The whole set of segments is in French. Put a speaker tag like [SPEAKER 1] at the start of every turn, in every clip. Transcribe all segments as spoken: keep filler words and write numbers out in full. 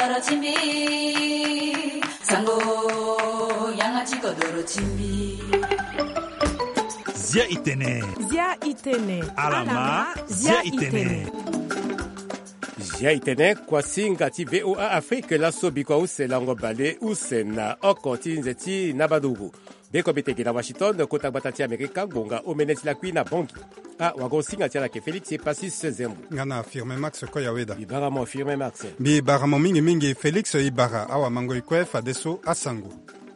[SPEAKER 1] kodoro chimbi sango yangachi kodoro chimbi
[SPEAKER 2] Zia itene
[SPEAKER 3] Zia itene
[SPEAKER 2] Alama Zia itene
[SPEAKER 4] Zia itene kwa singa ti V O A Afrique la sobi kwa use lango bale use na okoti nzeti na badugu. Beko biteki na Washington kota batati Amerika gonga omeneti la kuina bongi. Ah, wago singa tia la ke Felix e Passis Zembu.
[SPEAKER 5] Ngana affirme Max ko yaweda.
[SPEAKER 4] Ibara mo affirme Max.
[SPEAKER 5] Bi bara mo mingi mingi Felix Ibara awa mango ikwef adeso asango.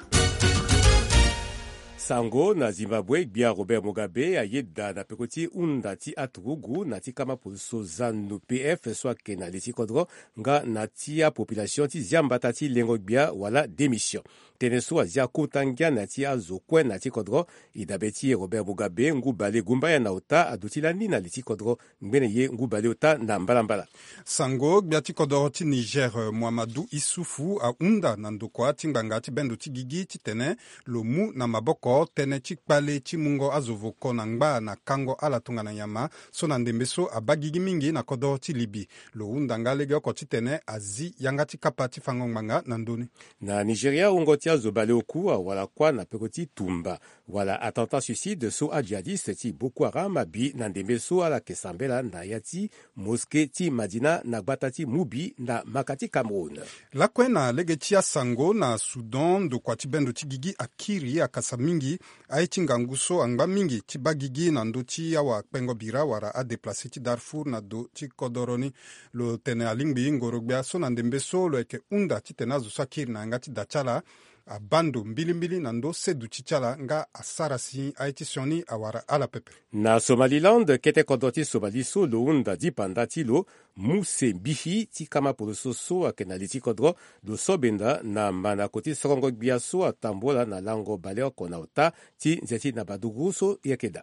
[SPEAKER 4] Sango na Zimbabwe bia Robert Mugabe ayeda na pekoti unda ti aturugu na ti kama pulso zanu P F soit ke na liti kodro nga na ti a population ti ziambata ti lengo bia wala démission. Teneso azia kutangia na ti azo kwen na ti kodro idabeti Robert Mugabe ngu bale gumba ya na uta adutilani na liti kodro mbene ye ngu bale uta na mbala mbala.
[SPEAKER 5] Sango bia ti kodro ti Niger Muhammadu Isufu a unda na ndokwa ti ngbanga ti bendo ti gigi ti tene lomu na maboko tene chikpale chimungo azovoko na ngba na kango ala tunga na yama so na ndembeso abagigi mingi na kodo ti libi lo undanga lege oko tene azi yanga ti kapa ti fango nganga na ndoni
[SPEAKER 4] na Nigeria ungo ti azobale oku wala kwa na pekoti tumba wala attentat suicide so a djihadiste ti Boko Haram abi na ndembeso ala kesambela na yati moske ti Madina na gbata ti Mubi na makati Cameroun
[SPEAKER 5] la kwena lege ti Sango na Sudan do kwa ti bendo ti gigi akiri akasa mingi aichi nganguso angba mingi ti bagigi na ndo ti awa pengo bira wara a déplacé ti Darfour na do ti kodoroni lo tene alingbi ngorogbia so na ndembeso lo eke unda ti tene azo sakiri na nga ti dachala a bando mbilimbili na ndo sedu ti chala nga asarasi aiti sioni awara ala pepe.
[SPEAKER 4] Na Somaliland kete kodo ti Somali so lo unda di panda ti lo muse bihi ti kama poloso so akena li ti kodro do sobenda na mana koti sorongo gbia so atambola na lango bale oko na ota ti nzeti na badugu so yakeda.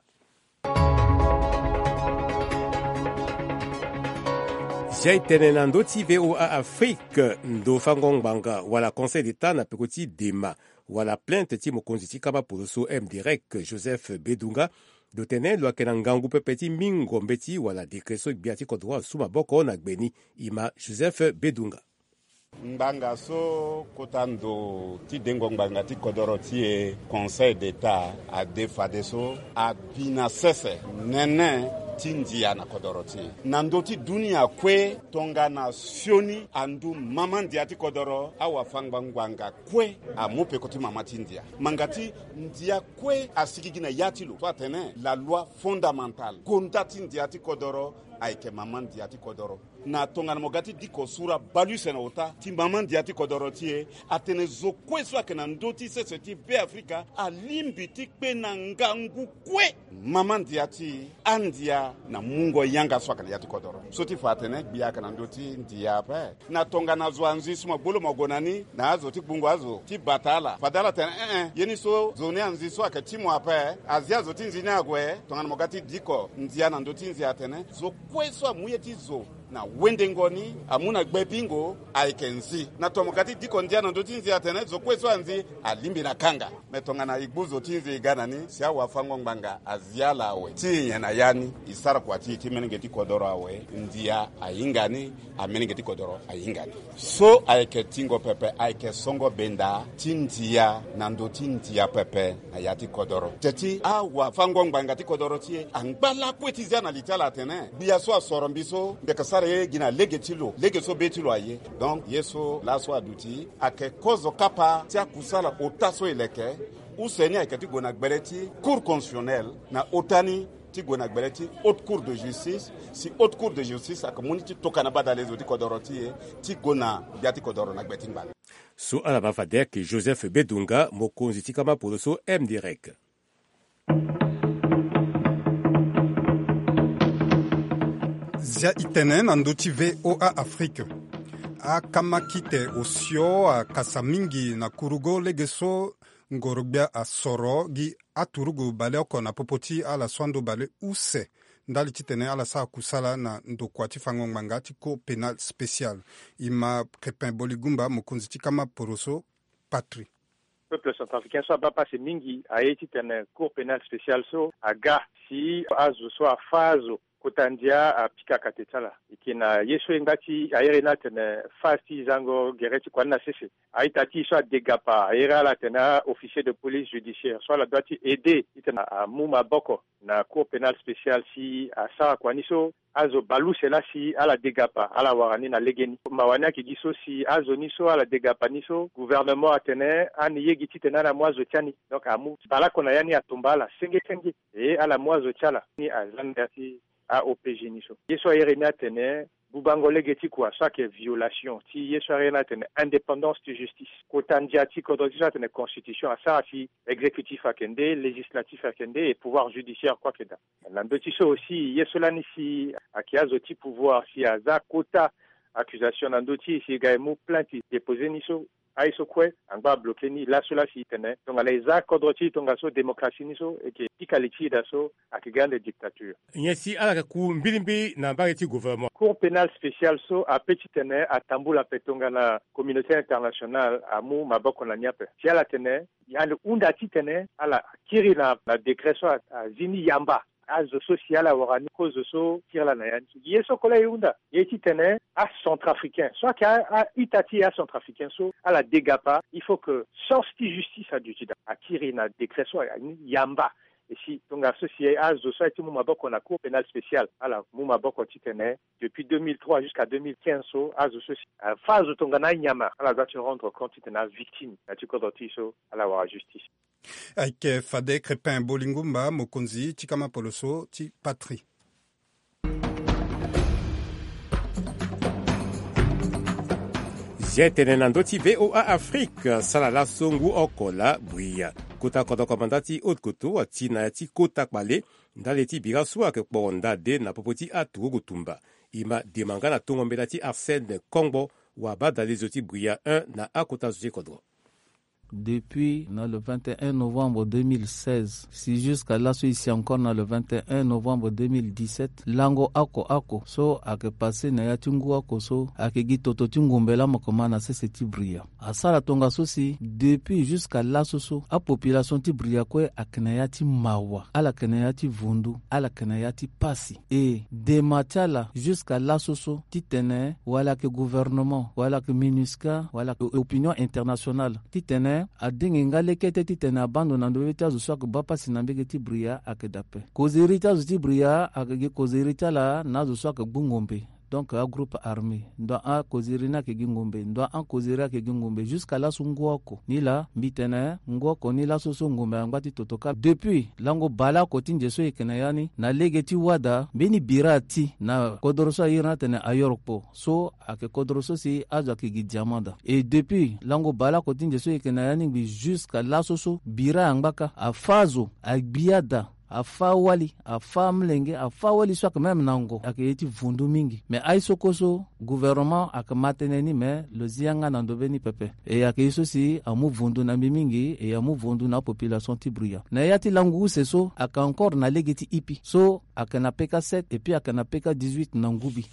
[SPEAKER 4] Jai tenenando ti V O A Afrique ndo fangong banga wala Conseil d'État na pekoti dema wala plainte ti mokonzi ti kama poloso M direct Joseph Bedunga do tene lo akena ngangu pepe ti mingombe ti wala dekreso gbia ti kodro suma boko na gbeni ima Joseph Bedunga.
[SPEAKER 6] Mbanga so kotando ti dengo mbanga ti kodoro ti e Conseil d'État a defade so a bina sese nene tindia na kodoro ti nando ti dunia kwe tonga na sioni andu mama ndia ti kodoro awa fangba ngwanga kwe a mope koti mama tindia mangati ndia kwe asikigi na yatilo to atene la loi fondamentale konta tindia ti kodoro aike mama ndia ti kodoro na tonga na mogati diko sura balu sena ota ti mama ndia ti kodoro ti e atene zo kwe so akena ndoti sese ti be Afrika alimbi ti kpe na ngangu kwe mama ndia ti andia na mungo yanga so akena yati kodoro so ti fatene biya kana ndoti ndia pe na tonga na zo anzi suma bolo magonani na azo ti bungo azo ti batala fadala tene eh eh yeni so zone anzi so akati mo ape azia zo ti nzina agwe tonga na mogati diko ndia na ndoti nzia tene zo kwe so amuye ti zo na wende ngoni amuna gbepingo aikenzi na tomokati diko ndia na ndotinzi atene zo kweso anzi alimbi na kanga metonga na igbuzo tinzi igana ni sia wafango ngbanga aziala awe tinya na yani isara kwa ti timenenge ti kodoro awe ndia ayingani amenenge ti kodoro ayingani so aike tingo pepe aike songo benda tindia na ndotindia pepe ayati kodoro teti a wafango ngbanga ti kodoro ti angbala kwetizia na litala atene biya so asorombiso bekasa gina lege tilo lege so betilo aye donc yeso laso aduti ake kozo kapa tia kusala otaso eleke useni akati gona gbereti cour constitutionnelle na otani ti gona gbereti haute cour de justice si haute cour de justice akamuniti tokana badale zo ti kodoroti ti gona biati kodoro na gbeti mbale
[SPEAKER 4] so ala mafadek Joseph Bedunga mokonzi ti kama poloso M direct.
[SPEAKER 5] Zia itene na ndoti V O A Afrique a kama kite osio a kasa mingi na kurugo legeso ngorogbia a soro gi aturugu bale oko na popoti ala swando bale use ndali titene ala sa kusala na ndokwa tifango nganga tiko penal spécial ima Crépin Boligumba mokonzi tikama poroso patri
[SPEAKER 7] peuple centrafricain so abapase mingi aye titene cour pénal spécial so aga si azo so afazo kotandia a pika katetala ikina yeso ngati airena tene fasti zango gereti kwana sese aitati soit dégapa aira la tena officier de police judiciaire soit la doit aider itena a muma boko na cour pénale spéciale si a sara kwaniso azo balu sela si ala dégapa ala warani na legeni mawana ki giso si azo niso ala dégapa niso gouvernement atene an yegiti tena na mwazo tiani donc amu bala kona yani atumbala senge senge e ala mwazo tiala ni azandati a O P G niso yeso irena tene bubango legeti kwa chaque violation ti yeso irena tene indépendance de justice kotandia ti kodotisa tene constitution asa si exécutif akende législatif akende et pouvoir judiciaire quoi que da landotiso aussi yeso lani si akiazo ti pouvoir si aza kota accusation nandoti si gaimu plainte déposé niso aiso kwe angba bloqué ni la cela si tene donc les accords tonga so démocratie niso et que pikaliti daso akigande dictature
[SPEAKER 4] nyesi ala ku mbilimbi na mbageti gouvernement
[SPEAKER 7] cour pénale spéciale so a petit tene a tambula petonga na communauté internationale amu maboko na nyape si ala tene yani unda ti tene ala kiri na na décret so a zini yamba azo social a warani cause so tire na yani yeso kola yunda yeti tene a centrafricain soit qu'à a itati a centrafricain so à la dégapa il faut que sorti justice a du tida a kiri na décret so yamba et si donc associé à zo so eti mu maboko na cour pénale spéciale ala mu maboko titene depuis deux mille trois jusqu'à deux mille quinze so azo so phase tonga na nyama ala doit se rendre compte titena victime na tikodoti so ala wa justice
[SPEAKER 5] Aike Fade Crépin Bolingumba Mokonzi Tikama Poloso Ti Patrie.
[SPEAKER 4] Jetene nandoti V O A Afrique salala songu okola buia kota kodo komandati otkoto ati na ati kota kpale ndaleti birasu ak bonda de na popoti atu gutumba ima demanga na tongombela ti Arsène Kongbo wa badali zoti buia un na akota zoti kodro.
[SPEAKER 3] Depuis dans le vingt et un novembre deux mille seize, si jusqu'à là, ici encore dans le vingt et un novembre deux mille dix-sept, lango ako ako so ake passé na ya tungu ako so ake gitoto tungumbela makomana se seti bria. Asala tonga so si depuis jusqu'à là so so a population ti bria kwe akenayati mawa, ala kenayati vundu, ala kenayati pasi. Et de matala jusqu'à là so so ti tene wala ke gouvernement, wala ke MINUSCA, wala ke opinion internationale ti tene a dingi ngale kete ti tena bando na ndoveta zo swak bapa sinambege ti bria akedape kozerita zo ti bria akege kozerita la na zo swak bungombe donc a groupe armé ndo a kozerina ke gingombe ndo a kozera ke gingombe jusqu'à la sungoko ni la mbitene ngoko ni la soso ngombe ngati totoka depuis lango bala ko tinje so ekena yani na legeti wada beni birati na kodoroso irna tene ayorpo so ake kodoroso si azo ke gidiamanda et depuis lango bala ko tinje so ekena yani bi jusqu'à la soso bira ngaka afazo agbiada afa wali afa mlenge afa wali soit même nango aketi vundu mingi mais ay sokoso gouvernement akamateneni mais le zianga nandoveni pepe et akeiso si amu vundu na mingi et amu vundu na population tibria na yati langu seso aka encore na legeti ipi so akana peka sept et puis akana peka dix-huit nangubi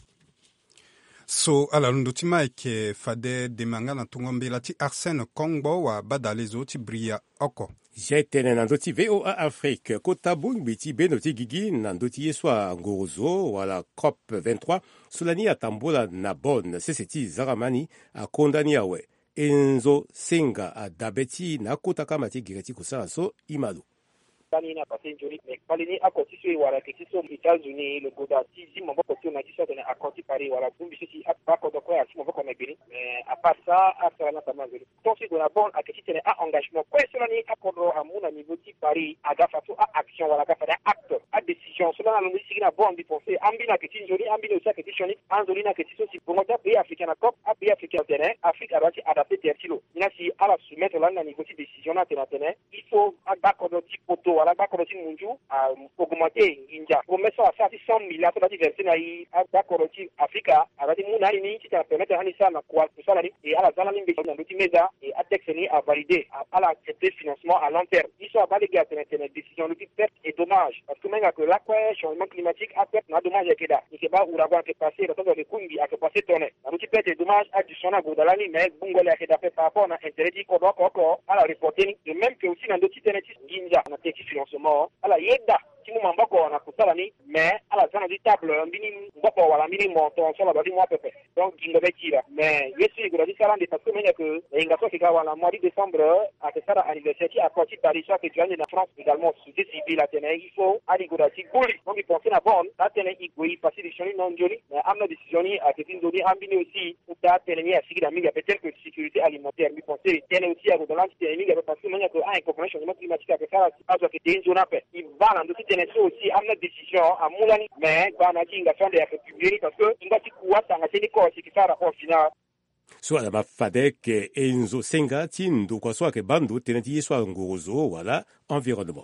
[SPEAKER 5] so ala lundutima ke Fade demanga na tungombela ti Arsène Kongbo wa badalezo ti bria oko
[SPEAKER 4] jetene nandoti V O A Afrique kota bungbi ti benoti gigi nandoti yeswa ngorozo wala COP vingt-trois sulani atambola na bonne seseti zaramani a kondani yawe enzo senga a dabeti na kota kamati gireti kusala so imalu
[SPEAKER 8] Bani na passé joli mais balini akoti so wala ke so États-Unis le goda ti zi mo boko to na ti so na akoti pari wala bumbi si apako do ko ya mo boko na bini mais à part ça après na tamazeli donc si la bonne akiti tene a engagement ko so ni akodo amuna niveau ti pari agafa to a action wala gafa da acte a décision so na no si na bon bi penser ambina ke ti joli ambina aussi ke ti choni anzoli na ke ti so si bon ta pays africain na cop a pays africain tene Afrique a adapté tertilo ina si ala soumettre là na niveau ti décision na tene tene il faut akodo ti poto wala bakoro ti munju a augmenter inja promesse à ça cent milliards pour la diversité na i bakoro ti Africa abati muna ni ti ta permettre hani sana kwa kusala ni et ala zala ni mbe na ndoti meza et a texte ni a valider ala accepter financement à long terme ils sont pas les gars tene tene décision le perte et dommage parce que même que la quoi changement climatique a perte na dommage que da ni ke ba ouragan ke passer le temps de kumbi a ke passer tonne na ndoti perte et dommage a du sona godalani mais bungole a ke da par rapport na intérêt di ko ko ko ala reporter de même que aussi na ndoti tene ti nginja na teki financement ala yeda timu mambako wana kusala ni mais ala sana di table mbini mbako wala mbini monto sala badi mo pepe donc ingo betira mais yesu ko di sala de parce que menye que inga so kika wala mois de décembre à que sala anniversaire à partir de Paris que tu as en France également sous civil la tenait il faut ali ko da ci boli donc il pense na bon la tenait il go passer des choses non joli mais amna décision ni à que tin doni ambini aussi pour da tenait ya sigi da minga peut-être que sécurité alimentaire mi penser tenait aussi à ko dans tenait minga parce que menye que a un changement climatique à que sala pas que des zones après il va dans aussi tenait aussi amna décision à mulani mais bana kinga sonde ya publier parce que ingati kuwata ngati ko sikisara au final
[SPEAKER 4] swala mafadek enzo senga tindu kwa swake bandu teneti swala nguruzo wala environnement.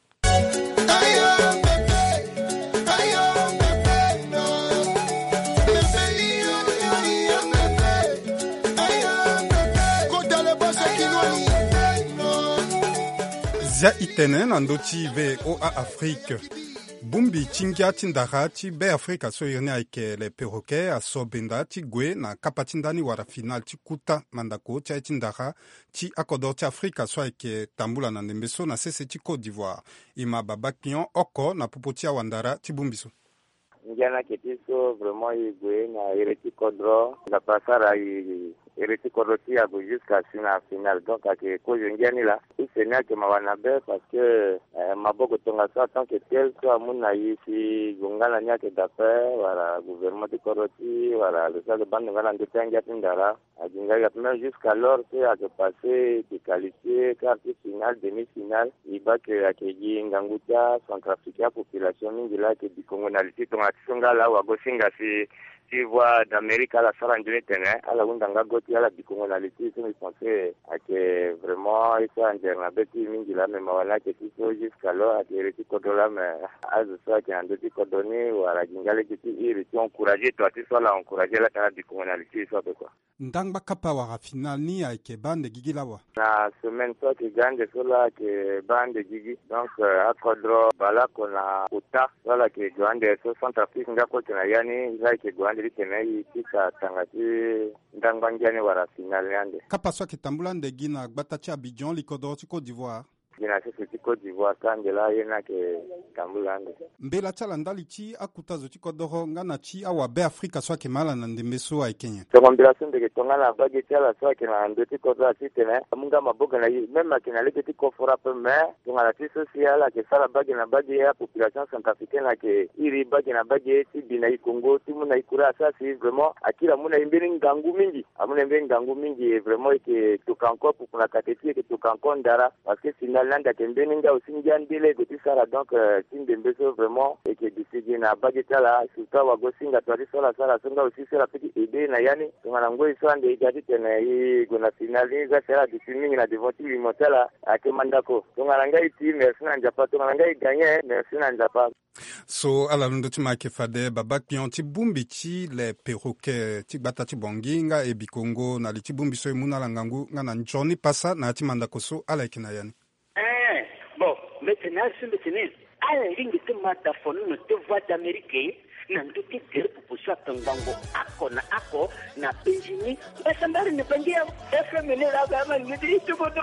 [SPEAKER 5] Zia itene na ndoti ve O A Afrique. Bumbi chingia tindara ti be Afrika so irne aike le perroquet a sobenda ti gwe na kapatindani wara final ti kuta mandako ti tindara ti akodo ti Afrika so aike tambula na ndembeso na sese ti Côte d'Ivoire. Ima babakion oko na pupoti wandara ti bumbiso.
[SPEAKER 9] Njana ketiso vraiment igwe na ireti kodro na pasara i ireti kodro ti ago jusqu'à la finale donc ake ko njani la isenia ke mawanabe parce que eh, maboko tonga sa tant que tel so amuna yisi gongala nyake d'après wala gouvernement de koroti wala le sa de bande ngala ndetanga tindara ajinga même jusqu'alors c'est à que passer de qualifier quart de finale demi-finale ibake akeji nganguta centrafricaine population mingi la ke bikongonalité tonga tsonga la wa gosinga si tu vois d'Amérique à la salle de tennis à la undanga goti à la bicongonalité je me pensais à que vraiment il soit en dernier petit mingi la même wala que tu faut jusqu'alors à que reti kodola mais à ce soit qui en deux kodoni ou à la jingale que tu ir tu encourager toi tu sois là encourager la la bicongonalité soit quoi
[SPEAKER 5] ndangba kapa wa final ni avec bande gigi lawa
[SPEAKER 9] na semaine soit que gande sola que bande gigi donc à kodro bala kona uta wala que gande so Centrafrique ngako tena yani za que gande litene tika tangati ndangba njane wala final yande
[SPEAKER 5] kapa so que tambula ndegi na gbata cha Abidjan likodro ti Côte d'Ivoire
[SPEAKER 9] Gina sisi ti Côte d'Ivoire kangela yena ke tambulande
[SPEAKER 5] mbela chala ndali ti akuta zo ti kodoro ngana ti awa be Afrika so ke mala na ndembeso ai Kenya
[SPEAKER 9] to combinaison de tonga na bagi chala so ke na ndoti kodoro ti tene munga maboga na même ke na leke ti kofora pe mais tonga la ti social ke sala bagi na bagi ya population centrafricaine ke iri bagi na bagi ti bina i Congo ti muna ikura ça c'est vraiment akira muna imbiri ngangu mingi amuna imbiri ngangu mingi vraiment ke to kanko pour na kateti ke to kanko ndara parce que final landa kembeninga usinjandile kuti sala donc tindembeso vraiment et que disigi na bageta la sulta wa gosinga twali sala sala songa aussi sala petit ide na yani ngana ngoi swande ikati tena hii gona finali za sala disimi na devoti limotala akemandako ngana ngai ti merci na njapa ngana ngai gagner merci na njapa
[SPEAKER 5] so ala lundo ti make fade babak pion ti bumbi ti le perroquet ti gbata ti bonginga e bikongo na li ti bumbi so imuna la ngangu ngana njoni pasa na ti mandako so ala ikina yani
[SPEAKER 10] maintenant sur le tennis à la ligne de mataphone no te voix d'Amérique na ndoki tere pupushwa tangango ako na ako na penjini basambari ne pangia F M ne la gama ngidi tukodo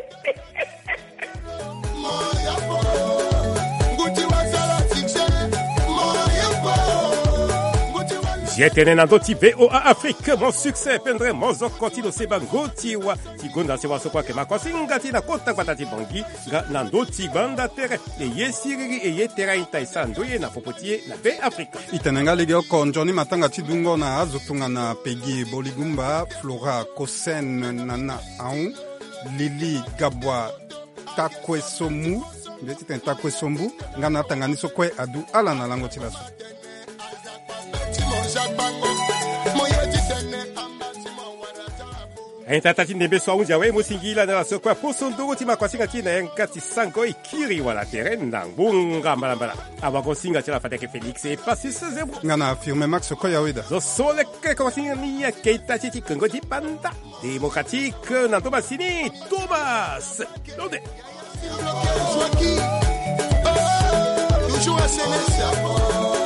[SPEAKER 11] moya po nguti wasala tikse moya po
[SPEAKER 4] Yetene na ndoti V O A Afrique mon succès pendre mozo continue sebango tiwa tigonda sewa sokwa ke makosinga tina kota kwatati bongi ga na ndoti banda tere e yesiriri e yetera intaisando ye na popotie na V Afrique
[SPEAKER 5] itenenga lege ko njoni matanga tidungo na azutunga na Pegi Boligumba Flora Kosen nana aun Lili Gabwa Takwesomu ndeti Takwesombu ngana tanganiso kwe adu ala na lango tilaso
[SPEAKER 4] Entatati ndembeso unja we musingila na sokwa posondoro ti makwasinga ti na enkati sango ikiri wala terrain na bunga malambala abako singa ti la fateke Felix e passis zebro
[SPEAKER 5] ngana affirme Max Koyaweda
[SPEAKER 4] zo sole ke kwasinga ni ya keita ti ti kongo ti panda démocratique na Thomas Sini Thomas Kilode
[SPEAKER 11] toujours à Sénégal